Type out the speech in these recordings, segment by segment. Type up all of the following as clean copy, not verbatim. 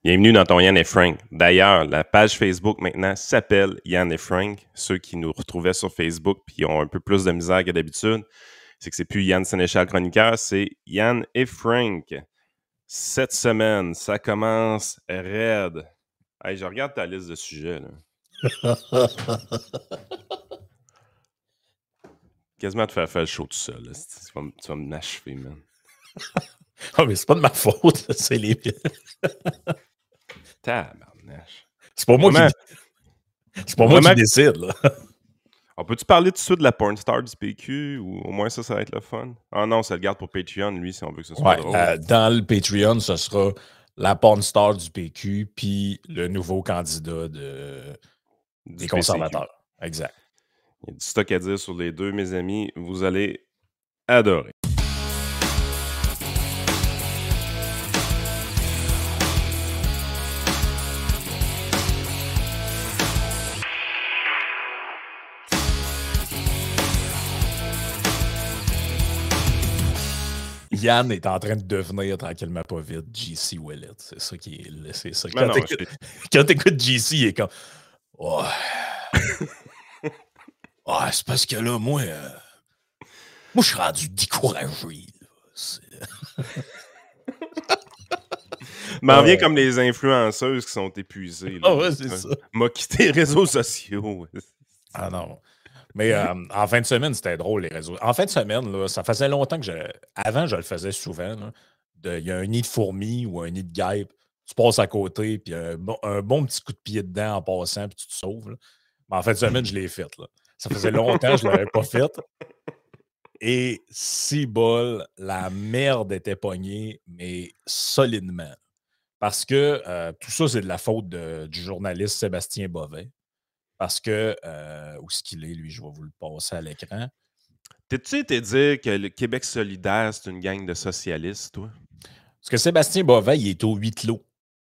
Bienvenue dans ton Yann et Frank. D'ailleurs, la page Facebook maintenant s'appelle Yann et Frank. Ceux qui nous retrouvaient sur Facebook puis ont un peu plus de misère que d'habitude, c'est que c'est plus Yann Sénéchal chroniqueur, c'est Yann et Frank. Cette semaine, ça commence raide. Hey, je regarde ta liste de sujets, là. Quasiment te faire le show tout seul. Là. Tu vas me achever, man. Ah, mais c'est pas de ma faute, c'est les pieds. Tabarnache. C'est pas moi qui décide, là. On peut-tu parler tout de suite de la porn star du PQ ou au moins ça va être le fun? Ah non, ça le garde pour Patreon, lui, si on veut que ce soit drôle. Dans le Patreon, ce sera la porn star du PQ puis le nouveau candidat des conservateurs. Exact. Il y a du stock à dire sur les deux, mes amis. Vous allez adorer. Yann est en train de devenir tranquillement pas vite JC Ouellet. C'est ça qui est. C'est ça. Quand t'écoutes JC, il est comme. Oh. Ah, c'est parce que là, moi, je suis rendu découragé. M'en vient comme les influenceuses qui sont épuisées. Ah ouais, c'est ça. M'a quitté les réseaux sociaux. Ah non. Mais en fin de semaine, c'était drôle, les réseaux. En fin de semaine, là, ça faisait longtemps que Avant, je le faisais souvent. Il y a un nid de fourmis ou un nid de guêpe. Tu passes à côté, puis un bon petit coup de pied dedans en passant, puis tu te sauves. Là. Mais en fin de semaine, je l'ai fait. Là. Ça faisait longtemps que je ne l'avais pas fait. Et si bol, la merde était pognée, mais solidement. Parce que tout ça, c'est de la faute du journaliste Sébastien Bovet. Parce que, où est-ce qu'il est, lui? Je vais vous le passer à l'écran. T'es-tu été dire que le Québec solidaire, c'est une gang de socialistes, toi? Parce que Sébastien Bovet, il est au huis clos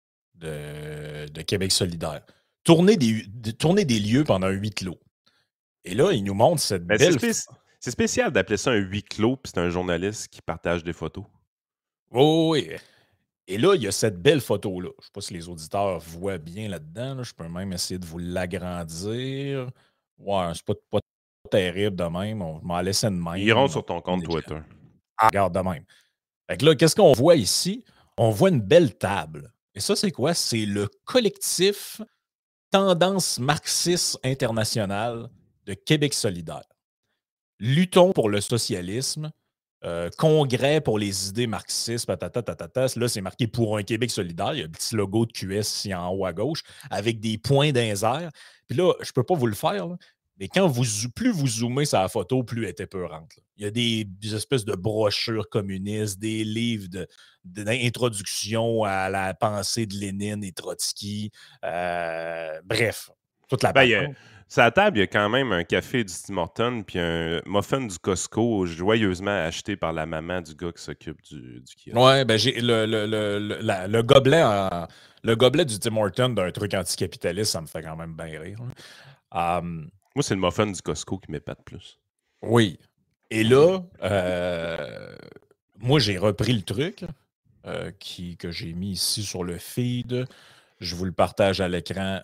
de Québec solidaire. Tourner des lieux pendant un huis clos. Et là, il nous montre cette belle... C'est spécial d'appeler ça un huis clos, puis c'est un journaliste qui partage des photos. Oui. Et là, il y a cette belle photo-là. Je ne sais pas si les auditeurs voient bien là-dedans. Là. Je peux même essayer de vous l'agrandir. Ouais, c'est pas terrible de même. On m'en laissait de même. Ils iront sur ton compte Twitter. Ah, regarde de même. Fait que là, qu'est-ce qu'on voit ici? On voit une belle table. Et ça, c'est quoi? C'est le collectif Tendance marxiste internationale de Québec solidaire. Luttons pour le socialisme. Congrès pour les idées marxistes, patata. Là, c'est marqué pour un Québec solidaire. Il y a un petit logo de QS ici en haut à gauche avec des points d'un air. Puis là, je ne peux pas vous le faire, là, mais plus vous zoomez sur la photo, plus elle est épeurante. Là. Il y a des espèces de brochures communistes, des livres d'introduction à la pensée de Lénine et Trotsky. Bref, toute la patente. Sur la table, il y a quand même un café du Tim Hortons puis un muffin du Costco joyeusement acheté par la maman du gars qui s'occupe du kiosque. Ouais, ben j'ai le gobelet du Tim Hortons d'un truc anticapitaliste, ça me fait quand même bien rire. Moi, c'est le muffin du Costco qui m'épate plus. Oui. Et là, moi, j'ai repris le truc que j'ai mis ici sur le feed. Je vous le partage à l'écran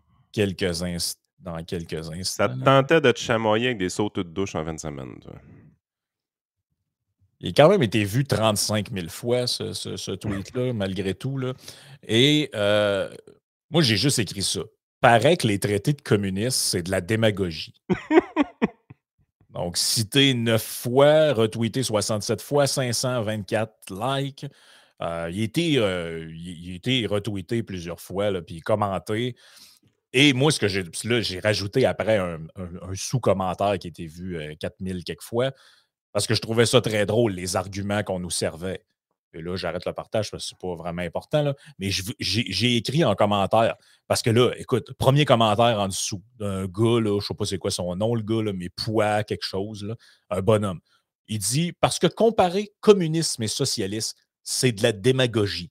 dans quelques instants. Ça te tentait de te chamoyer avec des sautes de douche en 20 semaines, toi. Il a quand même été vu 35 000 fois, ce tweet-là, malgré tout. Là. Et moi, j'ai juste écrit ça. Paraît que les traités de communistes, c'est de la démagogie. Donc, cité 9 fois, retweeté 67 fois, 524 likes. Il a été retweeté plusieurs fois, là, puis commenté. Et moi, ce que j'ai rajouté après un sous-commentaire qui a été vu 4000 quelques fois, parce que je trouvais ça très drôle, les arguments qu'on nous servait. Et là, j'arrête le partage parce que c'est pas vraiment important. Là. Mais j'ai écrit en commentaire. Parce que là, écoute, premier commentaire en dessous d'un gars, là, je sais pas c'est quoi son nom, le gars, là, mais Poix, quelque chose, là, un bonhomme. Il dit, parce que comparer communisme et socialisme, c'est de la démagogie.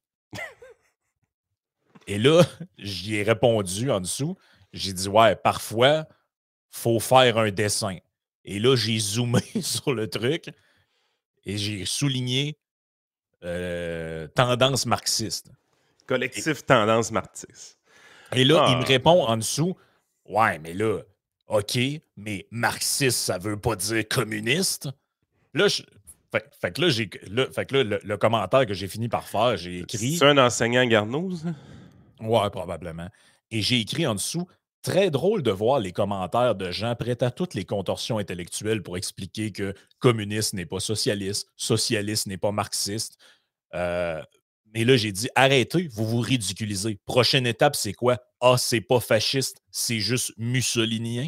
Et là, j'y ai répondu en dessous. J'ai dit, ouais, parfois, il faut faire un dessin. Et là, j'ai zoomé sur le truc et j'ai souligné tendance marxiste. Collectif Tendance Marxiste. Et là, il me Ah, répond en dessous, ouais, mais là, OK, mais marxiste, ça veut pas dire communiste. Là, fait que là, le commentaire que j'ai fini par faire, j'ai c'est écrit, un enseignant Garnouz? ouais, probablement. Et j'ai écrit en dessous, très drôle de voir les commentaires de gens prêts à toutes les contorsions intellectuelles pour expliquer que communiste n'est pas socialiste, socialiste n'est pas marxiste. Euh, mais là, j'ai dit, arrêtez, vous vous ridiculisez. Prochaine étape, c'est quoi? Ah, c'est pas fasciste, c'est juste mussolinien.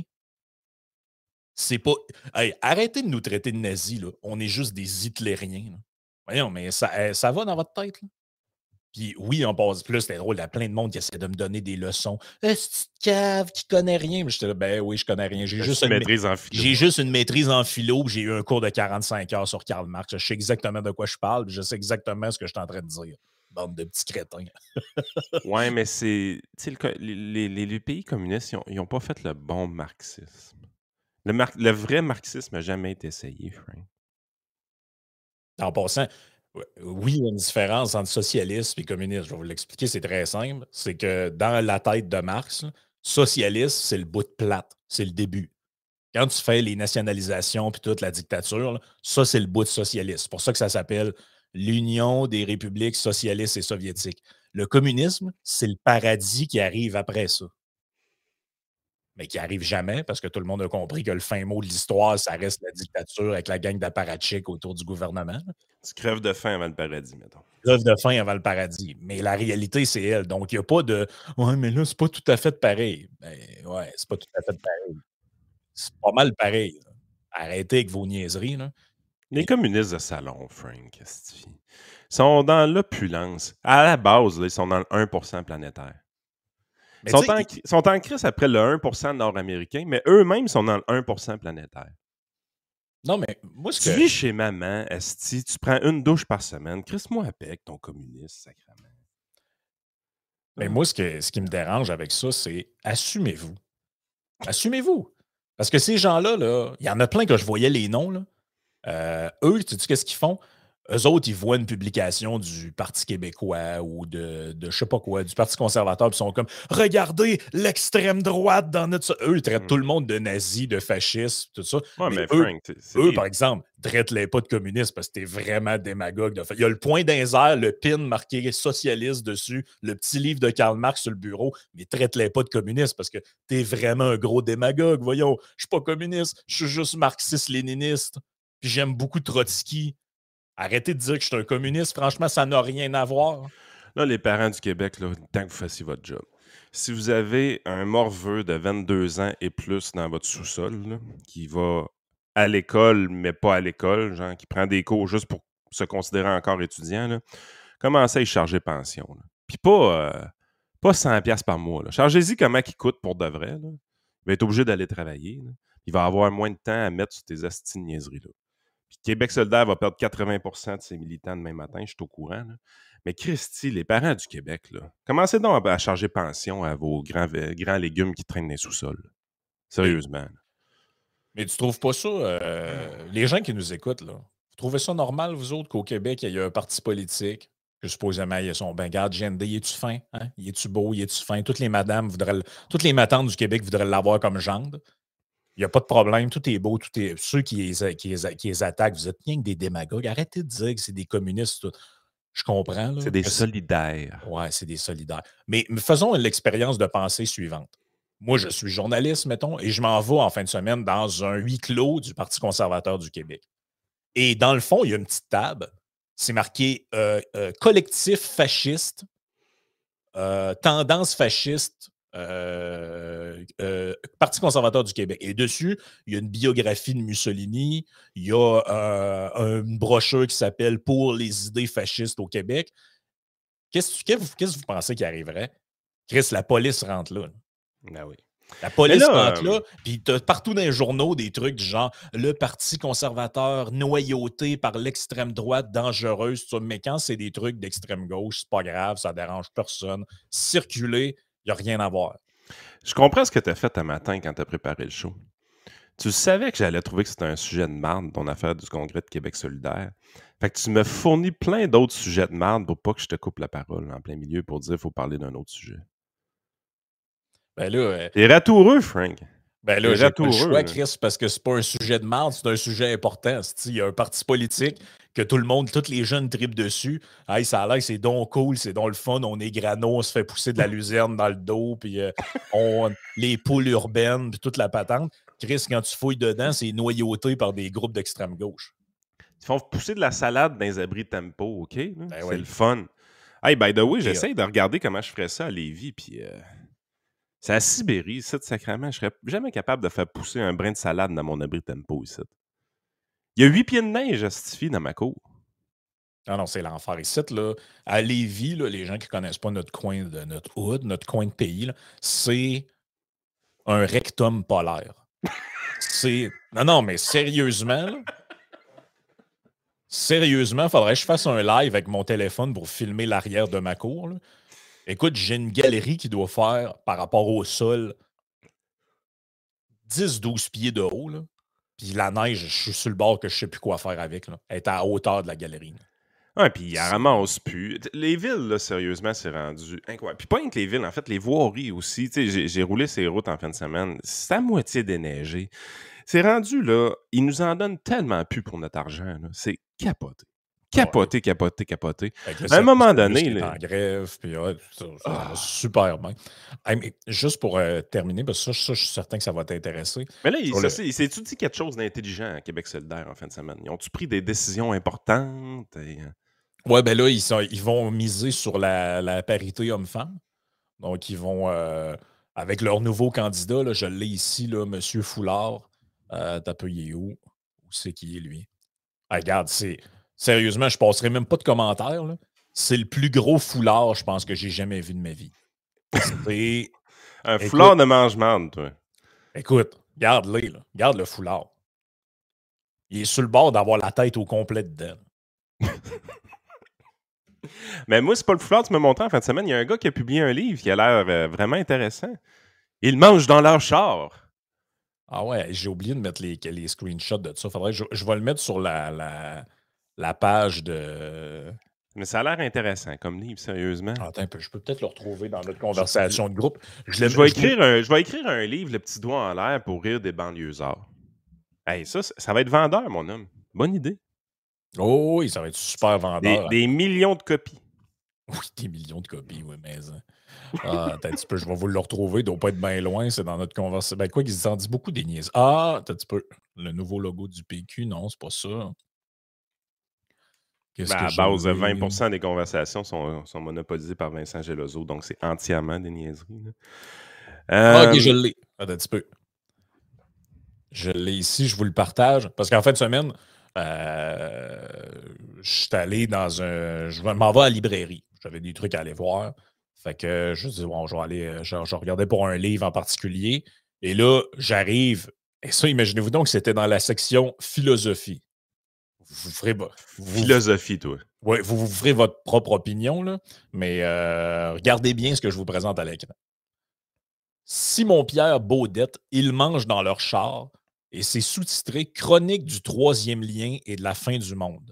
C'est pas. Hey, arrêtez de nous traiter de nazis, là. On est juste des hitlériens, là. Voyons, mais ça va dans votre tête, là? Puis oui, on passe plus, c'était drôle, il y a plein de monde qui essaie de me donner des leçons. C'est cave qui connaît rien. Mais j'étais là, ben oui, je connais rien. Tu maîtrises en philo. J'ai juste une maîtrise en philo, puis j'ai eu un cours de 45 heures sur Karl Marx. Je sais exactement de quoi je parle, puis je sais exactement ce que je suis en train de dire. Bande de petits crétins. Ouais, mais c'est. Tu sais, les pays communistes, ils ont pas fait le bon marxisme. Le vrai marxisme n'a jamais été essayé, Frank. En passant, oui, il y a une différence entre socialiste et communiste. Je vais vous l'expliquer, c'est très simple. C'est que dans la tête de Marx, là, socialiste, c'est le bout de plate, c'est le début. Quand tu fais les nationalisations puis toute la dictature, là, ça, c'est le bout de socialiste. C'est pour ça que ça s'appelle l'Union des républiques socialistes et soviétiques. Le communisme, c'est le paradis qui arrive après ça. Mais qui arrive jamais parce que tout le monde a compris que le fin mot de l'histoire, ça reste la dictature avec la gang d'apparatchiks autour du gouvernement. Tu crèves de faim avant le paradis, mettons. L'œuvre de fin avant le paradis. Mais la réalité, c'est elle. Donc, il n'y a pas de ouais, mais là, c'est pas tout à fait pareil. Ben, ouais, c'est pas tout à fait pareil. C'est pas mal pareil, là. Arrêtez avec vos niaiseries, là. Les communistes de salon, Frank, esti, sont dans l'opulence. À la base, là, ils sont dans le 1% planétaire. Ils Mais tu sais, sont en crise après le 1% nord-américain, mais eux-mêmes sont dans le 1% planétaire. non, mais moi, ce Tu que. vis chez maman, esti, tu prends une douche par semaine. Crisse-moi avec ton communiste, sacrément. Mais Ah. moi, ce qui me dérange avec ça, c'est assumez-vous. Assumez-vous. Parce que ces gens-là, là, il y en a plein que je voyais les noms, là. Eux, tu sais qu'est-ce qu'ils font? Eux autres, ils voient une publication du Parti québécois ou de je sais pas quoi, du Parti conservateur, puis ils sont comme regardez l'extrême droite dans notre. Eux, ils traitent tout le monde de nazis, de fascistes, tout ça. Ouais, Mais mais Frank, c'est eux, des. par exemple, traitent-les pas de communistes parce que t'es vraiment démagogue. Il y a le point d'un air, le pin marqué socialiste dessus, le petit livre de Karl Marx sur le bureau, mais traite-les pas de communistes parce que t'es vraiment un gros démagogue. Voyons, je suis pas communiste, je suis juste marxiste-léniniste. Puis j'aime beaucoup Trotsky. Arrêtez de dire que je suis un communiste. Franchement, ça n'a rien à voir. Là, les parents du Québec, là, tant que vous fassiez votre job. Si vous avez un morveux de 22 ans et plus dans votre sous-sol, là, qui va à l'école, mais pas à l'école, genre qui prend des cours juste pour se considérer encore étudiant, là, commencez à y charger pension. Là. Puis pas 100$ par mois. Là. Chargez-y comment il coûte pour de vrai. Là. Il va être obligé d'aller travailler. Là. Il va avoir moins de temps à mettre sur tes asti de niaiseries-là. Puis Québec solidaire va perdre 80% de ses militants demain matin, je suis au courant. Là. Mais Christy, les parents du Québec, là, commencez donc à charger pension à vos grands légumes qui traînent dans les sous-sols. Là. Mais, Sérieusement. Là. mais tu trouves pas ça, les gens qui nous écoutent, là, vous trouvez ça normal, vous autres, qu'au Québec, il y a un parti politique, que supposément, il y a son ben garde, GND, il est-tu fin? Hein? Il est-tu beau? Il est-tu fin? Toutes les madames voudraient, toutes les matantes du Québec voudraient l'avoir comme gendre. Il n'y a pas de problème, tout est beau, tout est. Ceux qui les attaquent, vous êtes rien que des démagogues. Arrêtez de dire que c'est des communistes. Tout. Je comprends, là. C'est des solidaires. Ouais, c'est des solidaires. Mais faisons l'expérience de pensée suivante. Moi, je suis journaliste, mettons, et je m'en vais en fin de semaine dans un huis clos du Parti conservateur du Québec. Et dans le fond, il y a une petite table. C'est marqué collectif fasciste, tendance fasciste, Parti conservateur du Québec. Et dessus, il y a une biographie de Mussolini, il y a une brochure qui s'appelle Pour les idées fascistes au Québec. Qu'est-ce que vous pensez qui arriverait? Chris, la police rentre là. Ah oui. La police Mais là, rentre là, puis t'as partout dans les journaux des trucs du genre le Parti conservateur noyauté par l'extrême droite dangereuse. Mais quand c'est des trucs d'extrême gauche, c'est pas grave, ça dérange personne. Circuler, il n'y a rien à voir. je comprends ce que tu as fait un matin quand tu as préparé le show. Tu savais que j'allais trouver que c'était un sujet de marde, ton affaire du Congrès de Québec solidaire. Fait que tu me fournis plein d'autres sujets de marde pour pas que je te coupe la parole en plein milieu pour dire qu'il faut parler d'un autre sujet. Ben là, T'es ratoureux, Frank. Ben là, T'es j'ai pas le ratoureux. choix, Là. Chris, parce que c'est pas un sujet de marde, c'est un sujet important. Il y a un parti politique que tout le monde, tous les jeunes tripent dessus. Hey, ça a l'air, c'est donc cool, c'est donc le fun. On est grano, on se fait pousser de la luzerne dans le dos, puis les poules urbaines, puis toute la patente. Chris, quand tu fouilles dedans, c'est noyauté par des groupes d'extrême gauche. Ils font pousser de la salade dans les abris de tempo, OK? Là? Ben C'est oui. le fun. Hey, by the way, Et, j'essaie de regarder comment je ferais ça à Lévis, puis c'est à Sibérie, ici, sacrément. Je serais jamais capable de faire pousser un brin de salade dans mon abri de tempo, ici. Il y a 8 pieds de neige, justifie, dans ma cour. Ah non, c'est l'enfer. Ici, là, à Lévis, là, les gens qui ne connaissent pas notre coin de notre hood, notre coin de pays, c'est un rectum polaire. Non, mais sérieusement, là, sérieusement, il faudrait que je fasse un live avec mon téléphone pour filmer l'arrière de ma cour. Là. Écoute, j'ai une galerie qui doit faire, par rapport au sol, 10-12 pieds de haut. Là. Puis la neige, je suis sur le bord que je ne sais plus quoi faire avec. Là. Elle est à la hauteur de la galerie. Ouais, puis il ramasse plus. Les villes, là, sérieusement, c'est rendu incroyable. Puis pas rien que les villes, en fait, les voiries aussi. Tu sais, j'ai roulé ces routes en fin de semaine. C'est à moitié déneigé. C'est rendu, là, ils nous en donnent tellement plus pour notre argent. Là. C'est capoté. Capoté, capoté, capoté. À un moment donné... Là, en grève, puis ouais, ça va super bien. Hey, mais juste pour terminer, parce que ça, je suis certain que ça va t'intéresser. Mais là, il s'est-tu dit quelque chose d'intelligent à Québec solidaire en fin de semaine? Ils ont-tu pris des décisions importantes? Oui, ben là, ils vont miser sur la parité homme-femme. Donc, ils vont, avec leur nouveau candidat, là, je l'ai ici, là, M. Foulard. T'as peu, il est où? Où c'est qui est, lui? Ah, regarde, sérieusement, je ne passerai même pas de commentaires. Là. C'est le plus gros foulard, je pense, que j'ai jamais vu de ma vie. Un foulard de mange-marde, toi. Écoute, regarde-le, là. Regarde le foulard. Il est sur le bord d'avoir la tête au complet dedans. Mais moi, c'est pas le foulard que tu m'as montré en fin de semaine. Il y a un gars qui a publié un livre qui a l'air vraiment intéressant. Il mange dans leur char. Ah ouais, j'ai oublié de mettre les screenshots de ça. Faudrait que je vais le mettre sur la page de... Mais ça a l'air intéressant comme livre, sérieusement. Attends un peu, je peux peut-être le retrouver dans notre conversation de groupe. Je vais écrire un livre, Le petit doigt en l'air, pour rire des banlieusards. Hey, ça va être vendeur, mon homme. Bonne idée. Oh oui, ça va être super vendeur. Des millions de copies. Oui, des millions de copies, oui, mais... attends un petit peu, je vais vous le retrouver. Il ne doit pas être bien loin, c'est dans notre conversation. Ben quoi, ils en disent beaucoup des niaises. Ah, attends un petit peu. Le nouveau logo du PQ, non, c'est pas ça. À base de 20% des conversations sont monopolisées par Vincent Gelozo, donc c'est entièrement des niaiseries. Ok, je l'ai. Attends un petit peu. Je l'ai ici, je vous le partage. Parce qu'en fin de semaine, je suis allé dans un... Je m'en vais à la librairie. J'avais des trucs à aller voir. Fait que je dis, bon, je vais aller... Je regardais pour un livre en particulier. Et là, j'arrive... Et ça, imaginez-vous donc que c'était dans la section philosophie. Vous ferez... Philosophie, toi. Oui, vous ferez votre propre opinion, là. Mais regardez bien ce que je vous présente à l'écran. Simon-Pierre Baudette, ils mangent dans leur char. Et c'est sous-titré Chronique du troisième lien et de la fin du monde.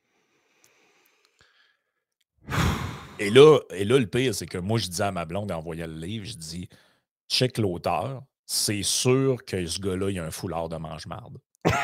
Et là, le pire, c'est que moi, je disais à ma blonde en voyant le livre, je dis, check l'auteur, c'est sûr que ce gars-là, il a un foulard de mange-marde.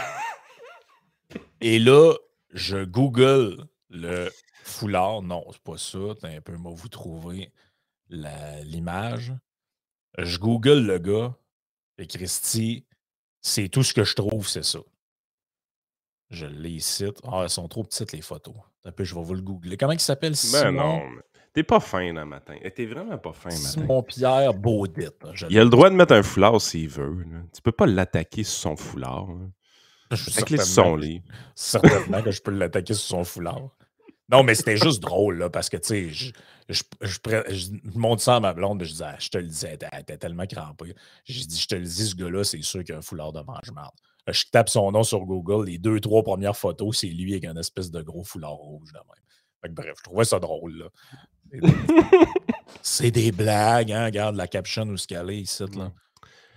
Et là, je Google le foulard. Non, c'est pas ça. T'as un peu, moi, vous trouver l'image. Je Google le gars. Et Christy, c'est tout ce que je trouve, c'est ça. Je les cite. Ah, elles sont trop petites, les photos. Un peu, je vais vous le googler. Comment il s'appelle, Simon? Ben non, t'es pas fin, là, matin. T'es vraiment pas fin, matin. Simon-Pierre Baudette. Il a le droit de mettre un foulard s'il veut. Là. Tu peux pas l'attaquer sur son foulard. Avec son livre. Certainement que je peux l'attaquer sur son foulard. Non, mais c'était juste drôle, là, parce que, tu sais, je monte ça à ma blonde, je dis, je te le dis, elle était tellement crampée. J'ai dit, je te le dis, ce gars-là, c'est sûr qu'il a un foulard de mange-marde. Je tape son nom sur Google, les 2-3 premières photos, c'est lui avec un espèce de gros foulard rouge, là même. Fait que, bref, je trouvais ça drôle, là. C'est des blagues, hein, regarde la caption où ce qu'elle est ici, là.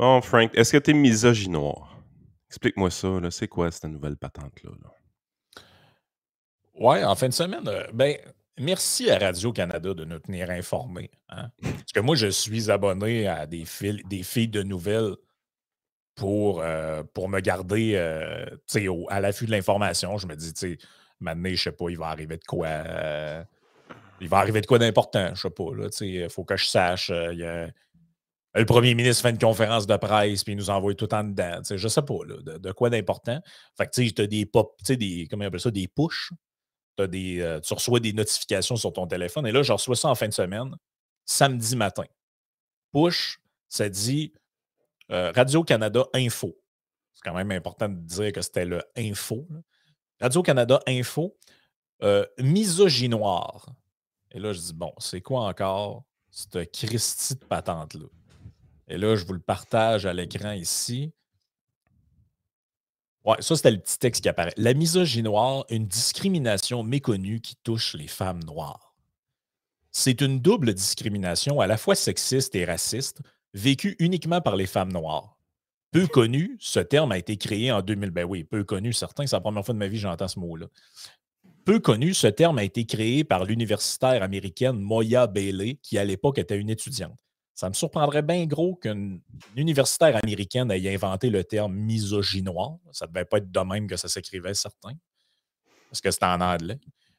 Bon, Frank, est-ce que t'es misogynoir? Explique-moi ça, là. C'est quoi cette nouvelle patente-là? Là? Ouais, en fin de semaine, ben, merci à Radio-Canada de nous tenir informés. Hein? Parce que moi, je suis abonné à des feeds de nouvelles pour me garder tu sais, à l'affût de l'information. Je me dis, tu sais, maintenant, je sais pas, il va arriver de quoi. Il va arriver de quoi d'important, je sais pas. Il faut que je sache. Le premier ministre fait une conférence de presse puis il nous envoie tout en dedans. Je sais pas, là, de quoi d'important. Fait que tu as des pop, tu sais, comment on appelle ça, des push. Tu reçois des notifications sur ton téléphone. Et là, je reçois ça en fin de semaine, samedi matin. Push, ça dit Radio-Canada Info. C'est quand même important de dire que c'était le Info. Là. Radio-Canada Info, misogynoir. Et là, je dis, bon, c'est quoi encore cette Christie de patente-là? Et là, je vous le partage à l'écran ici. Ouais, ça, c'était le petit texte qui apparaît. La misogynoire, une discrimination méconnue qui touche les femmes noires. C'est une double discrimination à la fois sexiste et raciste, vécue uniquement par les femmes noires. Peu connu, ce terme a été créé en 2000. Ben oui, peu connu, certain, c'est la première fois de ma vie que j'entends ce mot-là. Peu connu, ce terme a été créé par l'universitaire américaine Moya Bailey, qui à l'époque était une étudiante. Ça me surprendrait bien gros qu'une universitaire américaine ait inventé le terme misogynoir. Ça ne devait pas être de même que ça s'écrivait, certain, parce que c'était en anglais.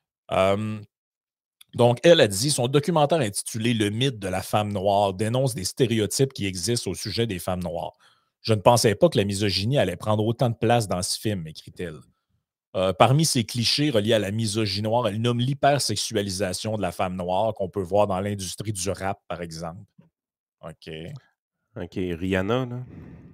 Donc, elle a dit, son documentaire intitulé Le mythe de la femme noire dénonce des stéréotypes qui existent au sujet des femmes noires. Je ne pensais pas que la misogynie allait prendre autant de place dans ce film, écrit-elle. Parmi ces clichés reliés à la misogynie noire, elle nomme l'hypersexualisation de la femme noire qu'on peut voir dans l'industrie du rap, par exemple. OK. OK, Rihanna, là.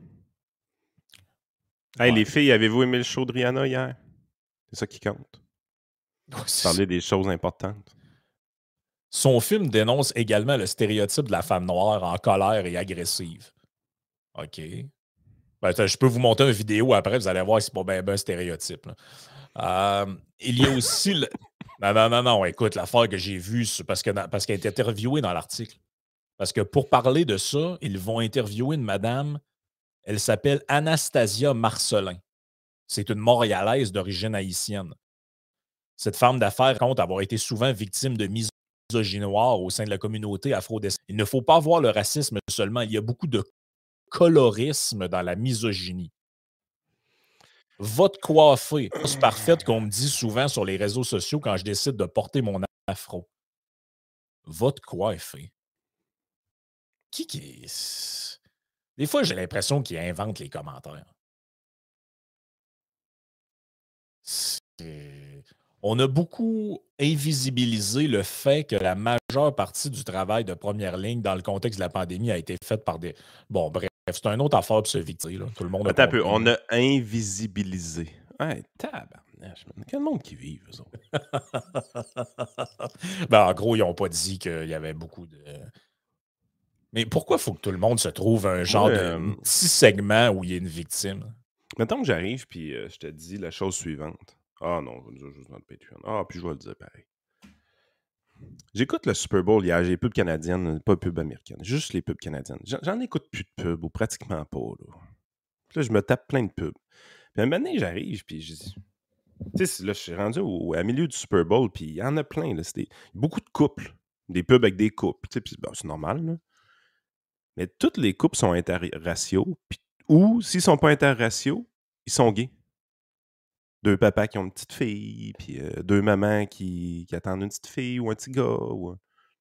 Hey, Ouais. les filles, avez-vous aimé le show de Rihanna hier? C'est ça qui compte. Parler des choses importantes. Son film dénonce également le stéréotype de la femme noire en colère et agressive. OK. Ben, je peux vous monter une vidéo après, vous allez voir si c'est pas bien un stéréotype. Il y a aussi le... Non, écoute, l'affaire que j'ai vue, c'est parce qu'elle est interviewée dans l'article. Parce que pour parler de ça, ils vont interviewer une madame, elle s'appelle Anastasia Marcelin. C'est une Montréalaise d'origine haïtienne. Cette femme d'affaires compte avoir été souvent victime de misogynie noire au sein de la communauté afro-descendante. Il ne faut pas voir le racisme seulement, il y a beaucoup de colorisme dans la misogynie. Va te coiffer. C'est parfaite qu'on me dit souvent sur les réseaux sociaux quand je décide de porter mon afro. Va te coiffer. Qui est... Des fois, j'ai l'impression qu'il invente les commentaires. On a beaucoup invisibilisé le fait que la majeure partie du travail de première ligne dans le contexte de la pandémie a été faite par des... Bon, bref, c'est une autre affaire pour se victime. Tout le monde a Attends un peu, compris. on a invisibilisé. Ouais, tabarnache, man. Quel monde qui vit, eux autres? Ben, en gros, ils n'ont pas dit qu'il y avait beaucoup de... Mais pourquoi il faut que tout le monde se trouve un genre Moi, de petit segment où il y a une victime? mettons que j'arrive puis je te dis la chose suivante. Ah non, je vais le dire juste dans le Patreon. Ah, puis je vais le dire pareil. J'écoute le Super Bowl hier, j'ai les pubs canadiennes, pas pubs américaines, juste les pubs canadiennes. J'en écoute plus de pubs, ou pratiquement pas. Là. Puis là, je me tape plein de pubs. Puis à un moment donné, j'arrive, puis je dis... Tu sais, là, je suis rendu à milieu du Super Bowl, puis il y en a plein. Là, beaucoup de couples. Des pubs avec des couples. Tu sais, puis c'est normal, là. Mais toutes les couples sont interraciaux, ou s'ils sont pas interraciaux, ils sont gays. Deux papas qui ont une petite fille, puis deux mamans qui attendent une petite fille ou un petit gars. Ou...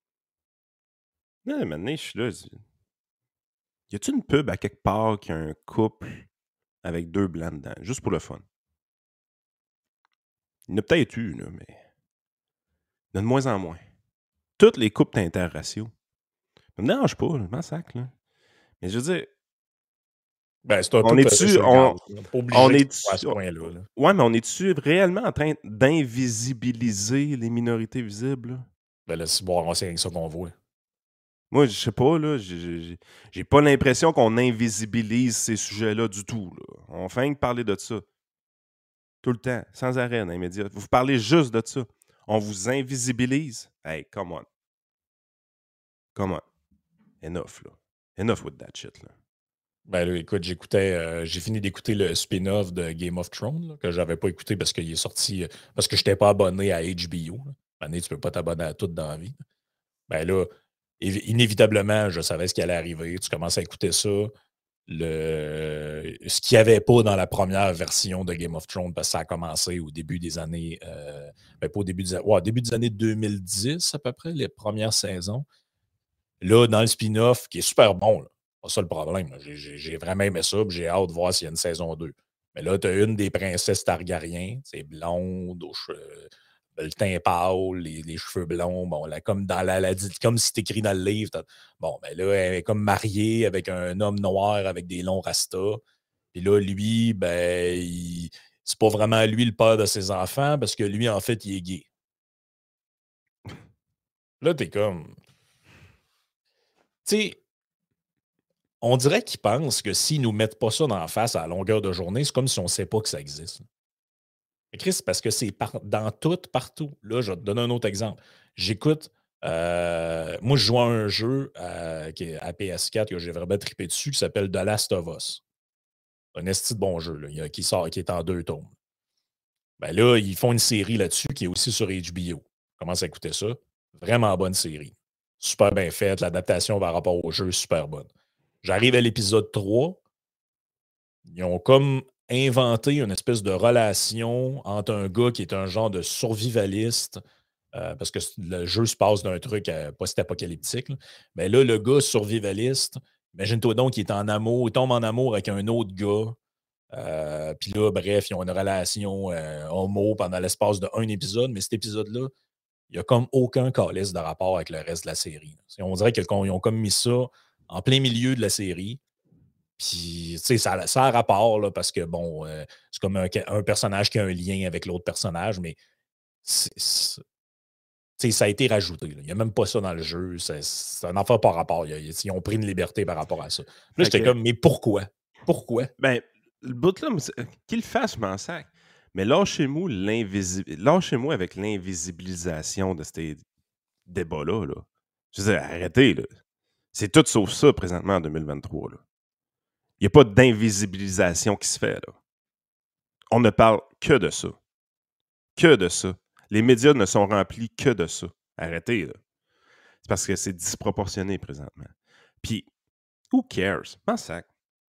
Là, maintenant, je suis là, je dis, y a-tu une pub à quelque part qui a un couple avec deux blancs dedans, juste pour le fun? Il y en a peut-être eu, là, mais il y en a de moins en moins. Toutes les couples interraciaux. Ça me dérange pas, je m'en sac, là. Mais je veux dire, Ben, c'est un peu on est-tu, sur le gaz. On n'est pas on obligé que ce soit à est-tu, ce point-là. Là. ouais, mais on est-tu réellement en train d'invisibiliser les minorités visibles, là? Ben là, c'est bon, c'est rien que ça qu'on voit. Moi, je sais pas, là, j'ai pas l'impression qu'on invisibilise ces sujets-là du tout, là. On fait rien que parler de ça. Tout le temps, sans arrêt dans les médias. Vous parlez juste de ça. On vous invisibilise. Hey, come on. Come on. Enough, là. Enough with that shit, là. Ben là, écoute, j'ai fini d'écouter le spin-off de Game of Thrones, là, que j'avais pas écouté parce qu'il est sorti, parce que je n'étais pas abonné à HBO. Là. Maintenant, tu peux pas t'abonner à tout dans la vie. Ben là, inévitablement, je savais ce qui allait arriver. Tu commences à écouter ça. Ce qu'il n'y avait pas dans la première version de Game of Thrones, parce que ça a commencé au début des années, ben pas au début début des années 2010 à peu près, les premières saisons. Là, dans le spin-off, qui est super bon, là, pas ça le problème. J'ai vraiment aimé ça, puis j'ai hâte de voir s'il y a une saison 2. Mais là, tu as une des princesses Targaryen, c'est blonde, le teint pâle, les cheveux blonds, bon, là, comme dans comme si c'est écrit dans le livre. Bon, ben là, elle est comme mariée avec un homme noir avec des longs rastas. Puis là, lui, ben, c'est pas vraiment lui le père de ses enfants parce que lui, en fait, il est gay. Là, t'es comme. Tu sais, on dirait qu'ils pensent que s'ils nous mettent pas ça dans la face à la longueur de journée, c'est comme si on ne sait pas que ça existe. Mais Chris, parce que c'est dans tout, partout. Là, je vais te donner un autre exemple. J'écoute. Moi, je joue à un jeu qui est à PS4 que j'ai vraiment trippé dessus qui s'appelle The Last of Us. Un esti de bon jeu là, qui sort, qui est en 2 tomes. Ben là, ils font une série là-dessus qui est aussi sur HBO. Je commence à écouter ça. Vraiment bonne série. Super bien faite. L'adaptation par rapport au jeu, super bonne. J'arrive à l'épisode 3. Ils ont comme inventé une espèce de relation entre un gars qui est un genre de survivaliste, parce que le jeu se passe d'un truc post-apocalyptique. Là. Mais là, le gars survivaliste, imagine-toi donc qu'il est en amour, il tombe en amour avec un autre gars. Puis là, bref, ils ont une relation homo pendant l'espace d'un épisode, mais cet épisode-là, il n'y a comme aucun calice de rapport avec le reste de la série. On dirait qu'ils ont comme mis ça en plein milieu de la série. Puis, tu sais, ça a rapport, là, parce que, bon, c'est comme un personnage qui a un lien avec l'autre personnage, mais tu sais, ça a été rajouté. Là. Il n'y a même pas ça dans le jeu. C'est un affaire par rapport. Ils ont pris une liberté par rapport à ça. Là, Fait j'étais que, comme, mais pourquoi? Pourquoi? ben, le bout là, qu'il le fasse, je m'en sac. Mais lâchez-moi avec l'invisibilisation de ces débats-là. Là. Je veux dire, arrêtez, là. C'est tout sauf ça présentement en 2023. Là. Il n'y a pas d'invisibilisation qui se fait. Là. On ne parle que de ça. Que de ça. Les médias ne sont remplis que de ça. Arrêtez, là. C'est parce que c'est disproportionné présentement. Puis, who cares? M'en sac.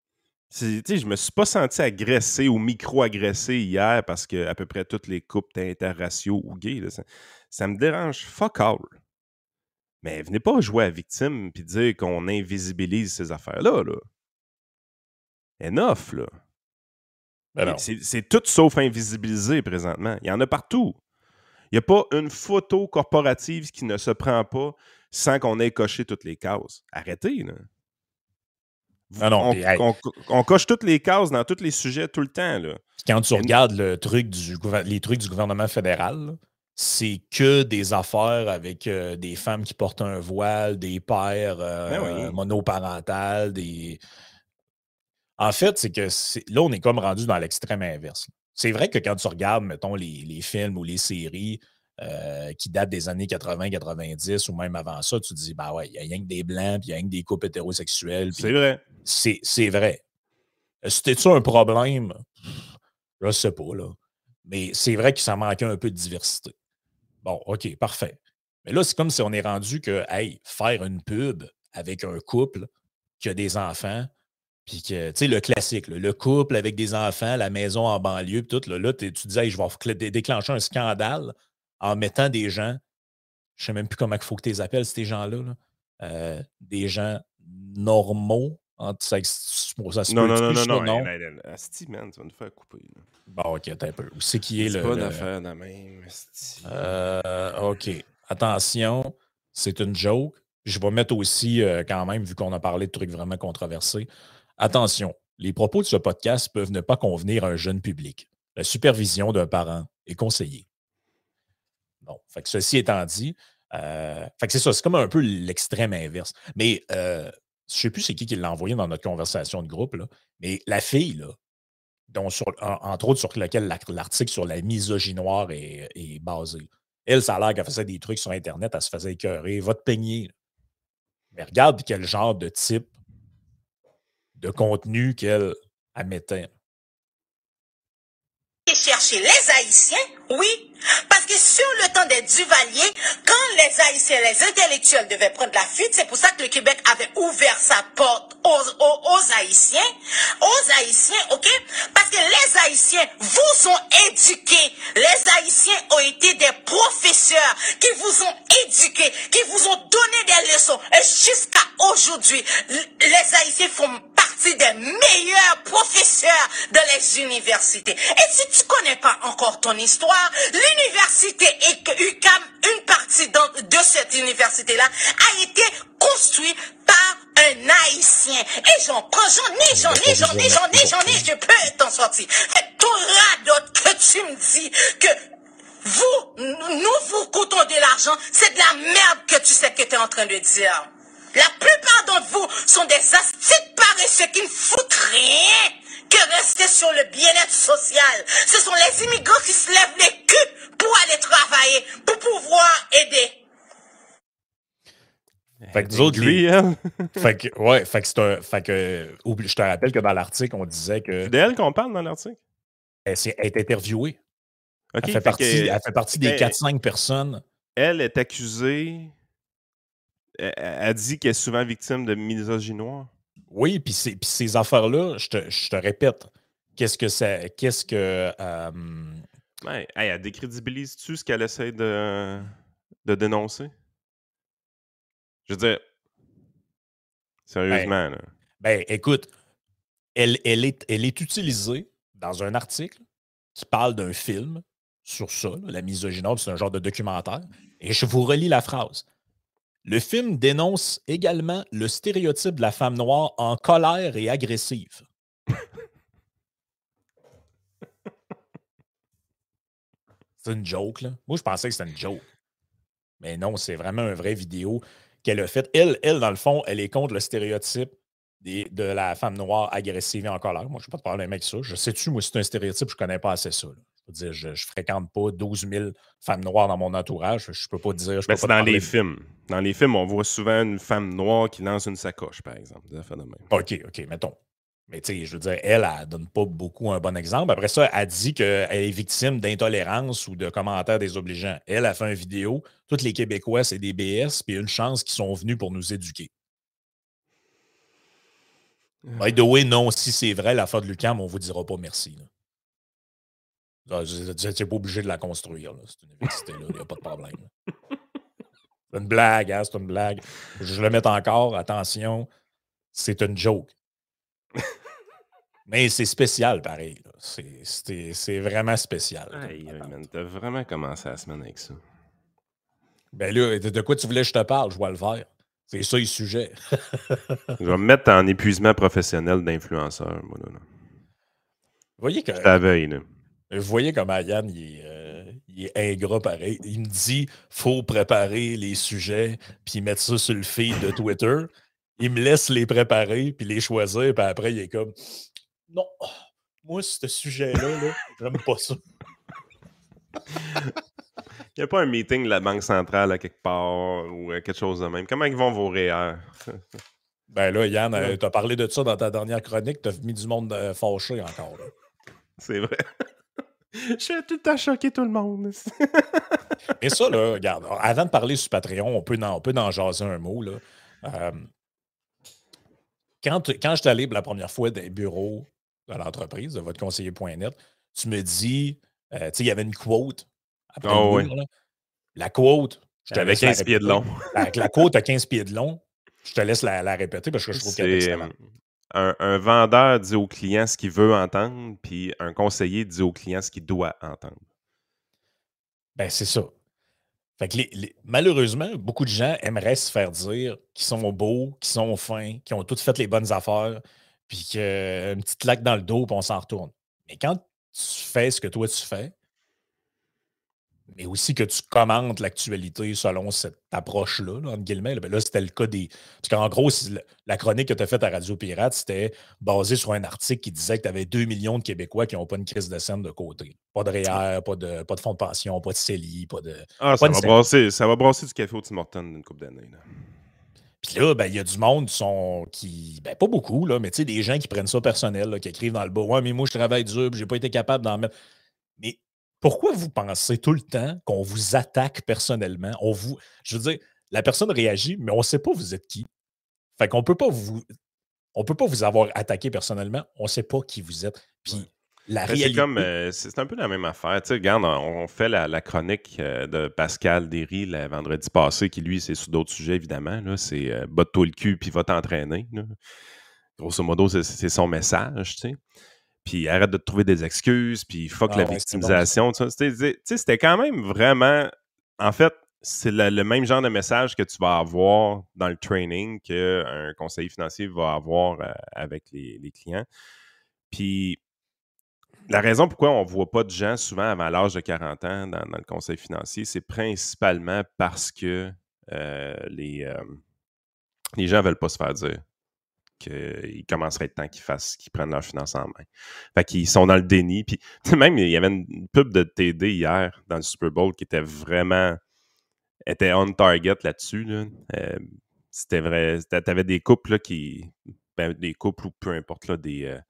Je me suis pas senti agressé ou micro-agressé hier parce que à peu près toutes les couples interraciaux ou gays, là, ça me dérange fuck all. Mais venez pas jouer à victime puis dire qu'on invisibilise ces affaires-là. Là. Enough, là. Ben non. C'est tout sauf invisibilisé présentement. Il y en a partout. Il n'y a pas une photo corporative qui ne se prend pas sans qu'on ait coché toutes les cases. Arrêtez, là. Non, non. Puis, hey, On coche toutes les cases dans tous les sujets tout le temps, là. quand tu regardes les trucs du gouvernement fédéral, là, c'est que des affaires avec des femmes qui portent un voile, des pères Ben oui. monoparentales, des. En fait, c'est que là, on est comme rendu dans l'extrême inverse. C'est vrai que quand tu regardes, mettons, les films ou les séries qui datent des années 80-90 ou même avant ça, tu te dis, bah ouais, il y a rien que des blancs, puis il y a rien que des couples hétérosexuels. C'est vrai. C'est vrai. C'était-tu un problème? Je sais pas, là. Mais c'est vrai que ça manquait un peu de diversité. Bon, OK, parfait. Mais là, c'est comme si on est rendu que, hey, faire une pub avec un couple qui a des enfants, puis que, tu sais, le classique, là, le couple avec des enfants, la maison en banlieue, puis tout, là tu dis, hey, je vais déclencher un scandale en mettant des gens, je sais même plus comment il faut que tu les appelles, ces gens-là, là, des gens normaux, ça se Non, non, non, peut-tu, non, ça? non. Non? Asti, man, tu vas nous faire couper. Là. Bon, OK, attends un peu. Où c'est qui est C'est pas une affaire de même. Asti. OK. Attention, c'est une joke. Je vais mettre aussi, quand même, vu qu'on a parlé de trucs vraiment controversés, attention, les propos de ce podcast peuvent ne pas convenir à un jeune public. La supervision d'un parent est conseillée. Bon, fait que ceci étant dit, fait que c'est ça, c'est comme un peu l'extrême inverse. Mais je ne sais plus c'est qui l'a envoyé dans notre conversation de groupe, là, mais la fille, là, entre autres sur lequel l'article sur la misogynoire est basé. Elle, ça a l'air qu'elle faisait des trucs sur Internet, elle se faisait écœurer, va te peigner. Mais regarde quel genre de type de contenu qu'elle mettait. Chercher les Haïtiens, oui, parce que sur le temps des Duvaliers, quand les Haïtiens, les intellectuels devaient prendre la fuite, c'est pour ça que le Québec avait ouvert sa porte aux Haïtiens, ok, parce que les Haïtiens vous ont éduqués, les Haïtiens ont été des professeurs qui vous ont éduqués, qui vous ont donné des leçons, et jusqu'à aujourd'hui, les Haïtiens font partie des meilleurs professeurs de les universités. Et si tu connais pas encore ton histoire, l'université UQAM, une partie de cette université-là, a été construite par un Haïtien. Et j'en ai, je peux t'en sortir. Et t'auras d'autres que tu me dis que nous vous coûtons de l'argent, c'est de la merde que tu sais que tu es en train de dire. La plupart d'entre vous sont des astiques paresseux qui ne foutent rien que rester sur le bien-être social. Ce sont les immigrants qui se lèvent les culs pour aller travailler, pour pouvoir aider. Fait que nous autres, je te rappelle que dans l'article, on disait que... C'est d'elle qu'on parle dans l'article? Elle est interviewée. Okay, elle fait partie des 4-5 personnes. Elle est accusée... Elle dit qu'elle est souvent victime de misogynoir. Oui, puis ces affaires-là, je te répète, qu'est-ce que... Ouais, elle décrédibilise-tu ce qu'elle essaie de dénoncer? Je veux dire, sérieusement, là. Écoute, elle est utilisée dans un article qui parle d'un film sur ça, là, la misogynie, c'est un genre de documentaire, et je vous relis la phrase. Le film dénonce également le stéréotype de la femme noire en colère et agressive. C'est une joke, là. Moi, je pensais que c'était une joke. Mais non, c'est vraiment une vraie vidéo qu'elle a faite. Elle, dans le fond, elle est contre le stéréotype de la femme noire agressive et en colère. Moi, je n'ai pas de problème avec ça. Je sais-tu, moi, si c'est un stéréotype, je ne connais pas assez ça. Là. Je veux dire, je fréquente pas 12 000 femmes noires dans mon entourage. Je peux pas dire... C'est dans les films. Dans les films, on voit souvent une femme noire qui lance une sacoche, par exemple. OK, mettons. Mais tu sais, je veux dire, elle donne pas beaucoup un bon exemple. Après ça, elle dit qu'elle est victime d'intolérance ou de commentaires désobligeants. Elle a fait une vidéo. Tous les Québécois, c'est des BS, puis une chance qu'ils sont venus pour nous éduquer. By the way, non, si c'est vrai, l'affaire de l'UQAM, on ne vous dira pas merci. Tu n'es pas obligé de la construire. Là. C'est une université, il n'y a pas de problème. C'est une blague, hein, c'est une blague. Je le mets encore, attention, c'est une joke. Mais c'est spécial, pareil. C'est vraiment spécial. Aïe, man, t'as vraiment commencé la semaine avec ça. Ben là, de quoi tu voulais que je te parle? Je vois le vert. C'est ça le sujet. Je vais me mettre en épuisement professionnel d'influenceur, moi, là. Vous voyez que... Je t'aveuille, là. Vous voyez comment Yann, il est ingrat pareil. Il me dit faut préparer les sujets puis mettre ça sur le feed de Twitter. Il me laisse les préparer puis les choisir, puis après, il est comme non, moi, ce sujet-là, là, j'aime pas ça. Il n'y a pas un meeting de la Banque centrale à quelque part ou quelque chose de même. Comment ils vont vos REER? Ben là, Yann, t'as parlé de ça dans ta dernière chronique, t'as mis du monde fâché encore. Là. C'est vrai. Je suis tout le temps choqué tout le monde. Et ça, là, regarde, avant de parler sur Patreon, on peut en jaser un mot. Là. Quand je suis allé pour la première fois dans les bureaux de l'entreprise, de votre conseiller.net, tu me dis, tu sais, il y avait une quote après le mur, là. La quote, je te laisse 15 pieds de long. La quote a 15 pieds de long. Je te laisse la répéter parce que je trouve qu'elle est excellente. Un vendeur dit au client ce qu'il veut entendre, puis un conseiller dit au client ce qu'il doit entendre. Ben, c'est ça. Fait que malheureusement, beaucoup de gens aimeraient se faire dire qu'ils sont beaux, qu'ils sont fins, qu'ils ont toutes fait les bonnes affaires, puis qu'une petite claque dans le dos, puis on s'en retourne. Mais quand tu fais ce que toi tu fais, mais aussi que tu commentes l'actualité selon cette approche-là, là, entre guillemets. Là, c'était le cas des... Parce qu'en gros, la chronique que tu as faite à Radio Pirate, c'était basé sur un article qui disait que tu avais 2 millions de Québécois qui n'ont pas une crise de scène de côté. Pas de REER, pas de fonds de pension, pas de CELI, pas de... Ah, ça va brasser du café au Tim Hortons d'une couple d'années. Puis là, ben, il y a du monde ben, pas beaucoup, là, mais tu sais, des gens qui prennent ça personnel, là, qui écrivent dans le bas, ouais, mais moi, je travaille dur, puis j'ai pas été capable d'en mettre. Mais pourquoi vous pensez tout le temps qu'on vous attaque personnellement? Je veux dire, la personne réagit, mais on ne sait pas vous êtes qui. Fait qu'on on peut pas vous avoir attaqué personnellement, on ne sait pas qui vous êtes. Puis la Ben, c'est comme, réalité. c'est un peu la même affaire. Tu sais, regarde, on fait la chronique de Pascal Derry le vendredi passé, qui lui, c'est sur d'autres sujets, évidemment. Là, c'est botte-toi le cul puis va t'entraîner. Là. Grosso modo, c'est son message, tu sais. Puis arrête de te trouver des excuses, puis fuck la Ah ouais, c'était bon, ça. victimisation. Tu sais, c'était quand même vraiment. En fait, c'est le même genre de message que tu vas avoir dans le training qu'un conseiller financier va avoir avec les clients. Puis la raison pourquoi on ne voit pas de gens souvent avant l'âge de 40 ans dans le conseil financier, c'est principalement parce que les gens ne veulent pas se faire dire qu'il commencerait le temps qu'ils prennent leurs finances en main. Fait qu'ils sont dans le déni. Puis même, il y avait une pub de TD hier dans le Super Bowl qui était on target là-dessus. Là. C'était vrai. T'avais des couples là, des couples ou peu importe là,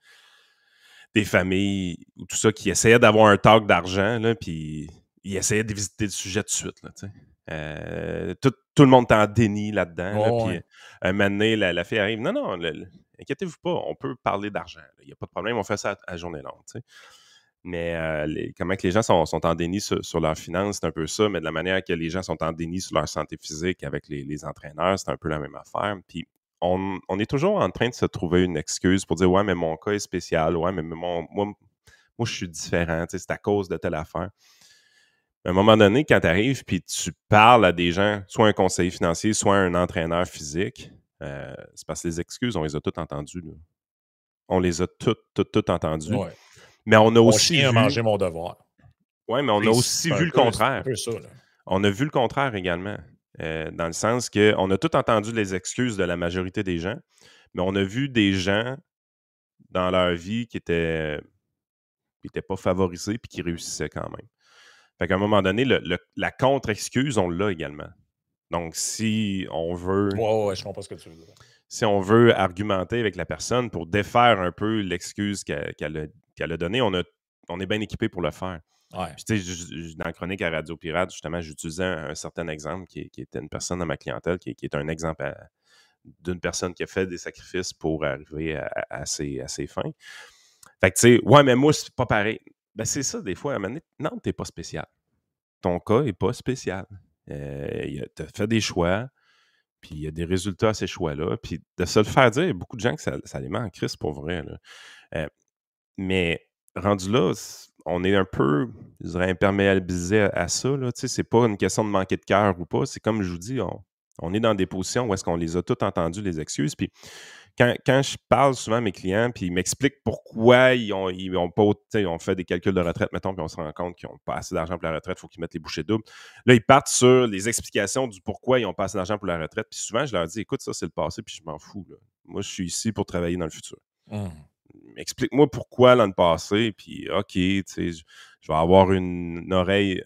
des familles ou tout ça qui essayaient d'avoir un talk d'argent, là, puis ils essayaient de visiter le sujet tout de suite. Là, tout le monde est en déni là-dedans. Là, Oh, puis ouais. un moment donné, la fille arrive. Non, non, inquiétez-vous pas, on peut parler d'argent. Il n'y a pas de problème, on fait ça à journée longue. T'sais. Mais comment que les gens sont en déni sur leurs finances, c'est un peu ça, mais de la manière que les gens sont en déni sur leur santé physique avec les entraîneurs, c'est un peu la même affaire. Puis on est toujours en train de se trouver une excuse pour dire « Ouais, mais mon cas est spécial. Ouais, mais moi, je suis différent. C'est à cause de telle affaire. » À un moment donné, quand tu arrives puis tu parles à des gens, soit un conseiller financier, soit un entraîneur physique, c'est parce que les excuses, on les a toutes entendues. Là. On les a toutes entendues. Ouais. Mais on a Mon aussi chien a vu... mangé mon devoir. Oui, mais on a aussi vu le C'est un contraire. peu ça. Là. On a vu le contraire également, dans le sens qu'on a tout entendu les excuses de la majorité des gens, mais on a vu des gens dans leur vie qui étaient pas favorisés puis qui réussissaient quand même. Fait qu'à un moment donné, la contre-excuse, on l'a également. Donc, si on veut... Ouais, je comprends ce que tu veux dire. Si on veut argumenter avec la personne pour défaire un peu l'excuse qu'elle a donnée, on est bien équipé pour le faire. Ouais. Puis, tu sais, dans la chronique à Radio Pirate, justement, j'utilisais un certain exemple qui était une personne dans ma clientèle, qui est un exemple d'une personne qui a fait des sacrifices pour arriver à ses fins. Fait que, tu sais, ouais, mais moi, c'est pas pareil. Ben, c'est ça, des fois, à un moment donné, non, t'es pas spécial. Ton cas est pas spécial. T'as fait des choix, puis il y a des résultats à ces choix-là. Puis de se le faire dire, il y a beaucoup de gens que ça les met en crise pour vrai. Là. Mais rendu là, on est un peu, je dirais, imperméabilisé à ça. Là. Tu sais, c'est pas une question de manquer de cœur ou pas. C'est comme je vous dis, on est dans des positions où est-ce qu'on les a toutes entendues, les excuses. Puis quand je parle souvent à mes clients, puis ils m'expliquent pourquoi ils ont pas, on fait des calculs de retraite, mettons, puis on se rend compte qu'ils n'ont pas assez d'argent pour la retraite, il faut qu'ils mettent les bouchées doubles. Là, ils partent sur les explications du pourquoi ils n'ont pas assez d'argent pour la retraite. Puis souvent, je leur dis, écoute, ça, c'est le passé, puis je m'en fous. Là. Moi, je suis ici pour travailler dans le futur. Explique-moi pourquoi l'an passé, puis OK, tu sais, je vais avoir une oreille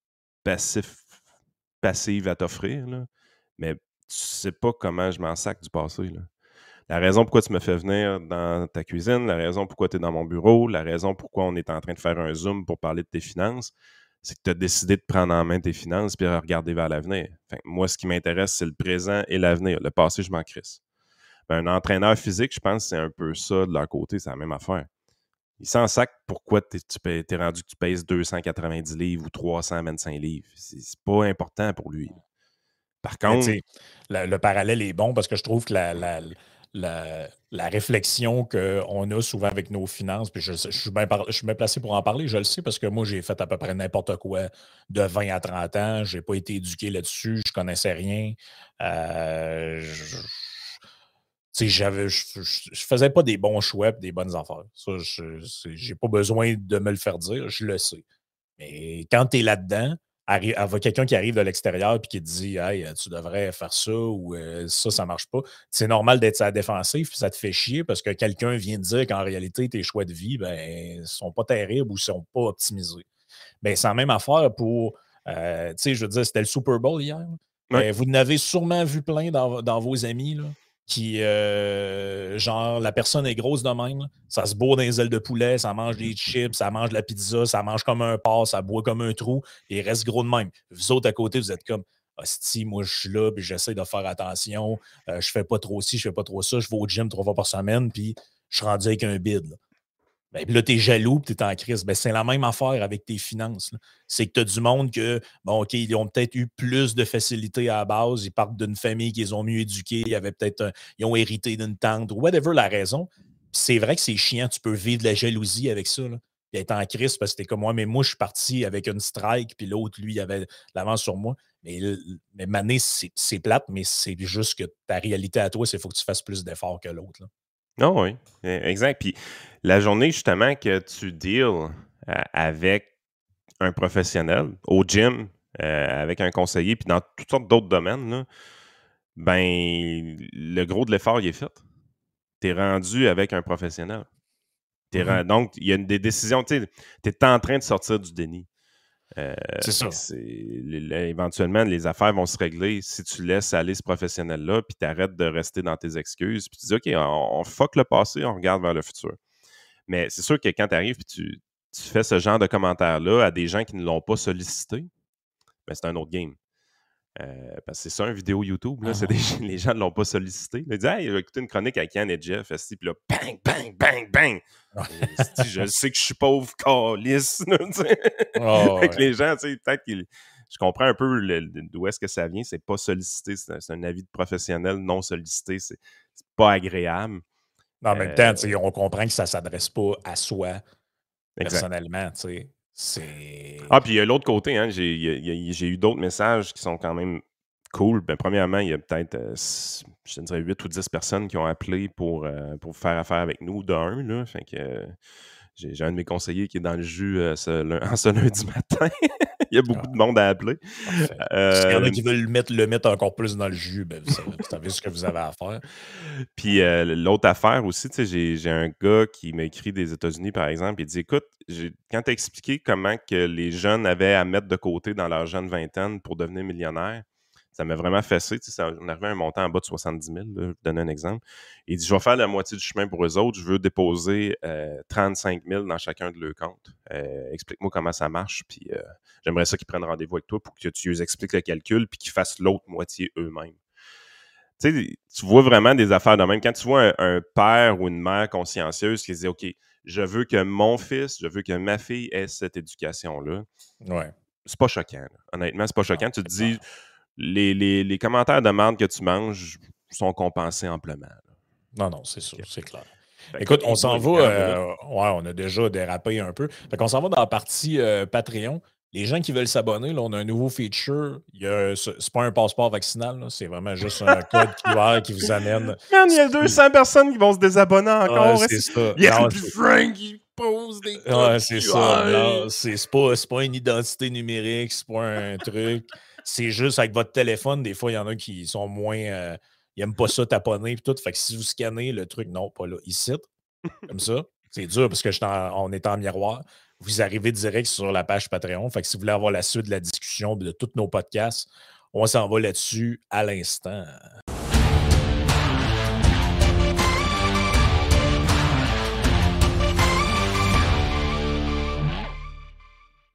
passive à t'offrir, là, mais tu sais pas comment je m'en sac du passé, là. La raison pourquoi tu me fais venir dans ta cuisine, la raison pourquoi tu es dans mon bureau, la raison pourquoi on est en train de faire un Zoom pour parler de tes finances, c'est que tu as décidé de prendre en main tes finances et de regarder vers l'avenir. Fait que moi, ce qui m'intéresse, c'est le présent et l'avenir. Le passé, je m'en crisse. Un entraîneur physique, je pense que c'est un peu ça de leur côté, c'est la même affaire. Il s'en sac pourquoi t'es rendu que tu pèses 290 livres ou 325 livres. C'est pas important pour lui. Par Mais contre... tu sais, le parallèle est bon parce que je trouve que la réflexion qu'on a souvent avec nos finances, puis je suis bien placé pour en parler, je le sais, parce que moi, j'ai fait à peu près n'importe quoi de 20 à 30 ans. Je n'ai pas été éduqué là-dessus, je ne connaissais rien. Je faisais pas des bons choix et des bonnes affaires. Ça, j'ai pas besoin de me le faire dire, je le sais. Mais quand tu es là-dedans, quelqu'un qui arrive de l'extérieur et qui te dit Hey, tu devrais faire ça ou ça marche pas, c'est normal d'être à la défensive puis ça te fait chier parce que quelqu'un vient de dire qu'en réalité, tes choix de vie ne sont pas terribles ou ne sont pas optimisés. Ben, c'est la même affaire pour. Tu sais, je veux dire, c'était le Super Bowl hier. Ouais. Vous en avez sûrement vu plein dans vos amis, là, qui, genre, la personne est grosse de même, là, ça se bourre dans les ailes de poulet, ça mange des chips, ça mange de la pizza, ça mange comme un porc, ça boit comme un trou, et il reste gros de même. Vous autres, à côté, vous êtes comme, hostie, moi, je suis là, puis j'essaie de faire attention, je fais pas trop ci, je fais pas trop ça, je vais au gym 3 fois par semaine, puis je suis rendu avec un bide, là. Ben, puis là, t'es jaloux, puis t'es en crise. Ben, c'est la même affaire avec tes finances, là. C'est que t'as du monde que, bon, OK, ils ont peut-être eu plus de facilité à la base, ils partent d'une famille qu'ils ont mieux éduquée, ils avaient peut-être, ils ont hérité d'une tante, ou whatever la raison. Puis c'est vrai que c'est chiant, tu peux vivre de la jalousie avec ça, là. Puis être en crise parce que t'es comme moi, mais moi, je suis parti avec une strike, puis l'autre, lui, il avait l'avance sur moi. Mais Mané, c'est plate, mais c'est juste que ta réalité à toi, c'est qu'il faut que tu fasses plus d'efforts que l'autre, là. Non, oui, exact. Puis la journée, justement, que tu deals avec un professionnel, au gym, avec un conseiller, puis dans toutes sortes d'autres domaines, là, ben, le gros de l'effort, il est fait. Tu es rendu avec un professionnel. Donc, il y a des décisions, tu sais, tu es en train de sortir du déni. C'est ça. Éventuellement, les affaires vont se régler si tu laisses aller ce professionnel-là, puis tu arrêtes de rester dans tes excuses, puis tu dis, OK, on fuck le passé, on regarde vers le futur. Mais c'est sûr que quand tu arrives et tu fais ce genre de commentaires-là à des gens qui ne l'ont pas sollicité, ben, c'est un autre game. Parce que c'est ça, une vidéo YouTube, là, les gens ne l'ont pas sollicité. Ils disent, hey, j'ai écouté une chronique avec Yann et Jeff, puis là, bang, bang, bang, bang. Je sais que je suis pauvre, calice. Avec les gens, tu sais, peut-être qu'ils. Je comprends un peu d'où est-ce que ça vient. C'est pas sollicité, c'est un avis de professionnel non sollicité. C'est pas agréable. En même temps, on comprend que ça ne s'adresse pas à soi Exact. personnellement. C'est... Ah, puis il y a l'autre côté, hein, j'ai eu d'autres messages qui sont quand même cool. Ben, premièrement, il y a peut-être, je te dirais, 8 ou 10 personnes qui ont appelé pour faire affaire avec nous d'un. Là, fait que j'ai un de mes conseillers qui est dans le jus en ce lundi matin. Il y a beaucoup de monde à appeler. S'il y en a qui veulent le mettre encore plus dans le jus, ben, vous savez ce que vous avez à faire. Puis l'autre affaire aussi, tu sais, j'ai un gars qui m'a écrit des États-Unis, par exemple, il dit, écoute, quand tu as expliqué comment que les jeunes avaient à mettre de côté dans leur jeune vingtaine pour devenir millionnaire, ça m'a vraiment fessé. Tu sais, on arrivait à un montant en bas de 70 000. Là, je vais te donner un exemple. Il dit, je vais faire la moitié du chemin pour eux autres. Je veux déposer 35 000 dans chacun de leurs comptes. Explique-moi comment ça marche. Puis j'aimerais ça qu'ils prennent rendez-vous avec toi pour que tu leur expliques le calcul puis qu'ils fassent l'autre moitié eux-mêmes. Tu sais, tu vois vraiment des affaires de même. Quand tu vois un père ou une mère consciencieuse qui se dit, OK, je veux que mon fils, je veux que ma fille ait cette éducation-là. Ouais. C'est pas choquant. Là. Honnêtement, c'est pas choquant. Tu te dis, les commentaires de merde que tu manges sont compensés amplement. Là. Non, c'est sûr, c'est clair. Fait Écoute, que, on s'en va. On a déjà dérapé un peu. Fait qu'on s'en va dans la partie Patreon. Les gens qui veulent s'abonner, là, on a un nouveau feature. C'est pas un passeport vaccinal, là, c'est vraiment juste un code QR qui vous amène. Man, il y a 200 personnes qui vont se désabonner encore. Ouais, c'est ça. Il y a plus Frank qui pose des codes. Ouais, c'est ça. Non, c'est pas une identité numérique, c'est pas un truc. C'est juste avec votre téléphone, des fois, il y en a qui sont moins. Ils n'aiment pas ça taponner et tout. Fait que si vous scannez le truc, non, pas là, ici, comme ça, c'est dur parce que on est en miroir. Vous arrivez direct sur la page Patreon. Fait que si vous voulez avoir la suite de la discussion de tous nos podcasts, on s'en va là-dessus à l'instant.